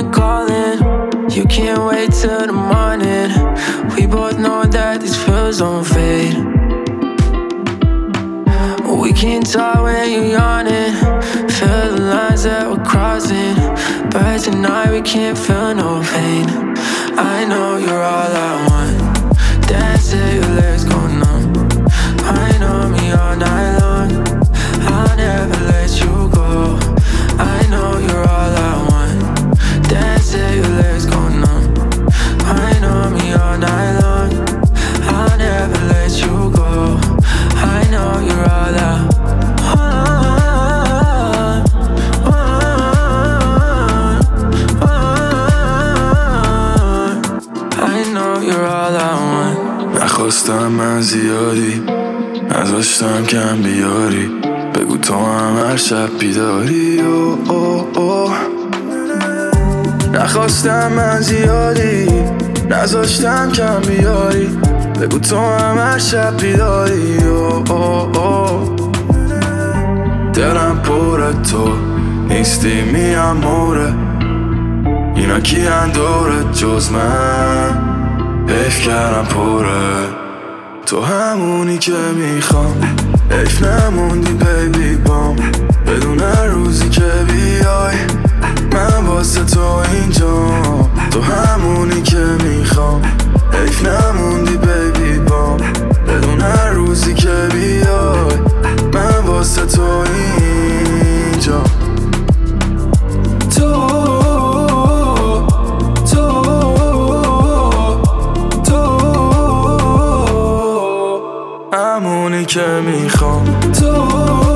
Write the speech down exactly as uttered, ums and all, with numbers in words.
been calling. You can't wait till the morning. We both know that these feels don't fade. We can't talk when you're yawning. Feel the lines that we're crossing, but tonight we can't feel no pain. I know you're all I want. Dance till your legs go numb. I know me all night long. I'll never let you go. I know you're all I want. Dance till your legs go numb. I know me all night long. I'll never let you go. I know you're all I want. I know you're all I want. نخواستم من زیادی، نذاشتم کم بیاری. بگو تو هم هر شب بیداری. او او او نخواستم من زیادی، نذاشتم کم بیاری. بگو تو هم هر شب بیداری. او او او دلم پره تو نیستی میم موره. اینا کی اندورت جز من؟ حیف کردم پره. تو همونی که میخوام، حیف نموندی بیبی بام. بدون هر روزی که بیای من واسه تو اینجام. تو همونی که میخوام، حیف نموندی بیبی بام. بدون هر روزی که بیای من واسه تو اینجام. تو همونی که میخوام. تو